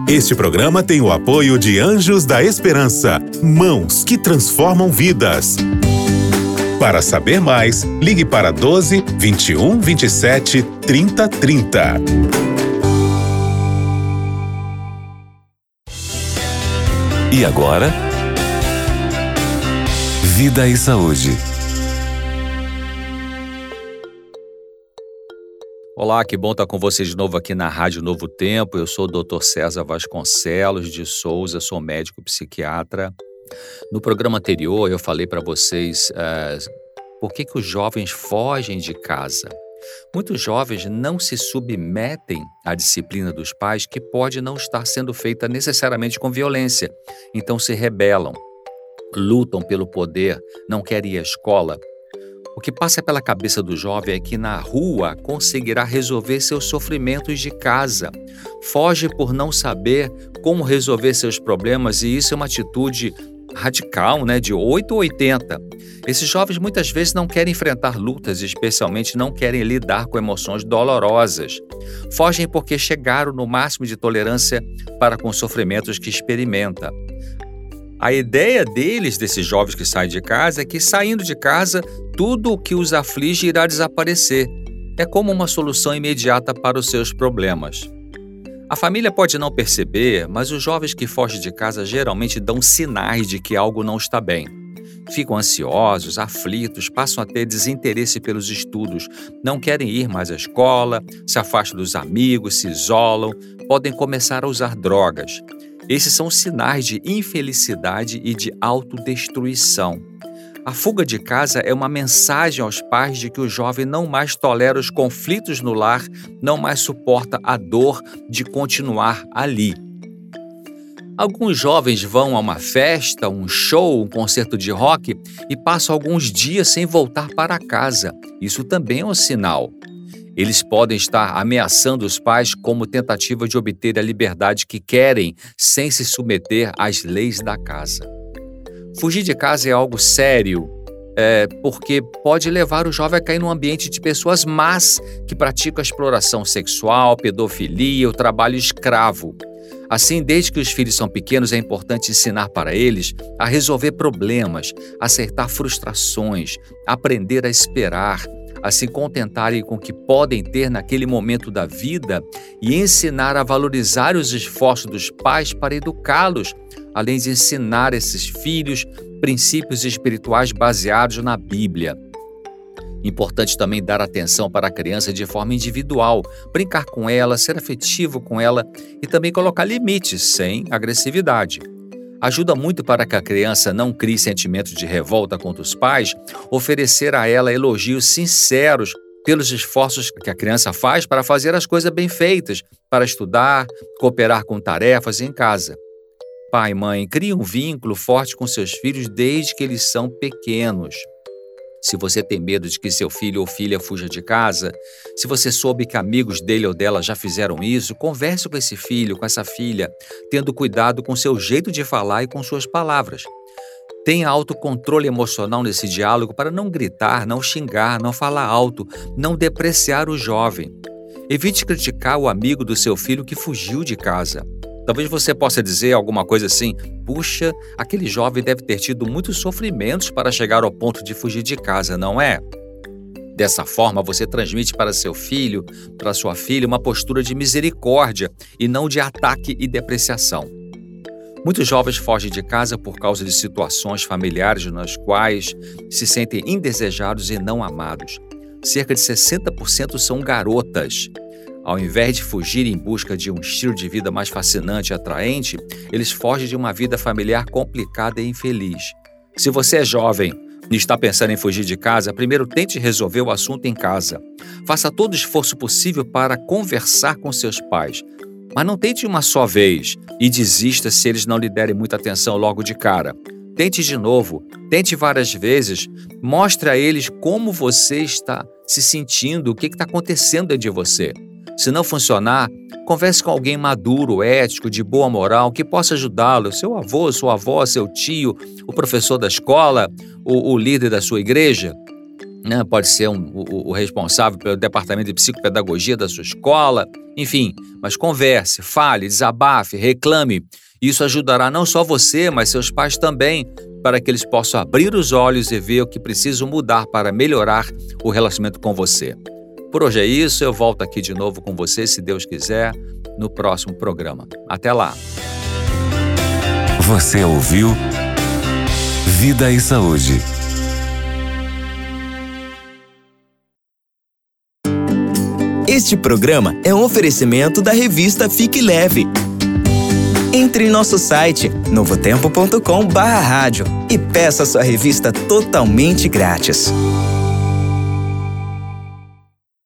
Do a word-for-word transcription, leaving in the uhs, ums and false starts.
Este programa tem o apoio de Anjos da Esperança, mãos que transformam vidas. Para saber mais, ligue para doze, vinte e um, vinte e sete, trinta, trinta. E agora, Vida e Saúde. Olá, que bom estar com vocês de novo aqui na Rádio Novo Tempo. Eu sou o doutor César Vasconcelos de Souza, sou médico psiquiatra. No programa anterior eu falei para vocês uh, por que, que os jovens fogem de casa. Muitos jovens não se submetem à disciplina dos pais, que pode não estar sendo feita necessariamente com violência. Então se rebelam, lutam pelo poder, não querem ir à escola. O que passa pela cabeça do jovem é que na rua conseguirá resolver seus sofrimentos de casa. Foge por não saber como resolver seus problemas, e isso é uma atitude radical, né, de oito ou oitenta. Esses jovens muitas vezes não querem enfrentar lutas, especialmente não querem lidar com emoções dolorosas. Fogem porque chegaram no máximo de tolerância para com os sofrimentos que experimenta. A ideia deles, desses jovens que saem de casa, é que saindo de casa, tudo o que os aflige irá desaparecer. É como uma solução imediata para os seus problemas. A família pode não perceber, mas os jovens que fogem de casa geralmente dão sinais de que algo não está bem. Ficam ansiosos, aflitos, passam a ter desinteresse pelos estudos, não querem ir mais à escola, se afastam dos amigos, se isolam, podem começar a usar drogas. Esses são sinais de infelicidade e de autodestruição. A fuga de casa é uma mensagem aos pais de que o jovem não mais tolera os conflitos no lar, não mais suporta a dor de continuar ali. Alguns jovens vão a uma festa, um show, um concerto de rock e passam alguns dias sem voltar para casa. Isso também é um sinal. Eles podem estar ameaçando os pais como tentativa de obter a liberdade que querem, sem se submeter às leis da casa. Fugir de casa é algo sério, é, porque pode levar o jovem a cair num ambiente de pessoas más que praticam a exploração sexual, pedofilia, o trabalho escravo. Assim, desde que os filhos são pequenos, é importante ensinar para eles a resolver problemas, aceitar frustrações, aprender a esperar, a se contentarem com o que podem ter naquele momento da vida e ensinar a valorizar os esforços dos pais para educá-los, além de ensinar esses filhos princípios espirituais baseados na Bíblia. Importante também dar atenção para a criança de forma individual, brincar com ela, ser afetivo com ela e também colocar limites sem agressividade. Ajuda muito para que a criança não crie sentimentos de revolta contra os pais, oferecer a ela elogios sinceros pelos esforços que a criança faz para fazer as coisas bem feitas, para estudar, cooperar com tarefas em casa. Pai e mãe, crie um vínculo forte com seus filhos desde que eles são pequenos. Se você tem medo de que seu filho ou filha fuja de casa, se você soube que amigos dele ou dela já fizeram isso, converse com esse filho, com essa filha, tendo cuidado com seu jeito de falar e com suas palavras. Tenha autocontrole emocional nesse diálogo para não gritar, não xingar, não falar alto, não depreciar o jovem. Evite criticar o amigo do seu filho que fugiu de casa. Talvez você possa dizer alguma coisa assim: puxa, aquele jovem deve ter tido muitos sofrimentos para chegar ao ponto de fugir de casa, não é? Dessa forma, você transmite para seu filho, para sua filha, uma postura de misericórdia e não de ataque e depreciação. Muitos jovens fogem de casa por causa de situações familiares nas quais se sentem indesejados e não amados. Cerca de sessenta por cento são garotas. Ao invés de fugir em busca de um estilo de vida mais fascinante e atraente, eles fogem de uma vida familiar complicada e infeliz. Se você é jovem e está pensando em fugir de casa, primeiro tente resolver o assunto em casa. Faça todo o esforço possível para conversar com seus pais. Mas não tente uma só vez e desista se eles não lhe derem muita atenção logo de cara. Tente de novo, tente várias vezes, mostre a eles como você está se sentindo, o que está acontecendo dentro de você. Se não funcionar, converse com alguém maduro, ético, de boa moral, que possa ajudá-lo, seu avô, sua avó, seu tio, o professor da escola, o, o líder da sua igreja. né? Pode ser um, o, o responsável pelo departamento de psicopedagogia da sua escola, enfim, mas converse, fale, desabafe, reclame. Isso ajudará não só você, mas seus pais também, para que eles possam abrir os olhos e ver o que precisam mudar para melhorar o relacionamento com você. Por hoje é isso, eu volto aqui de novo com você, se Deus quiser, no próximo programa. Até lá! Você ouviu Vida e Saúde. Este programa é um oferecimento da revista Fique Leve. Entre em nosso site novo tempo ponto com barra rádio e peça sua revista totalmente grátis.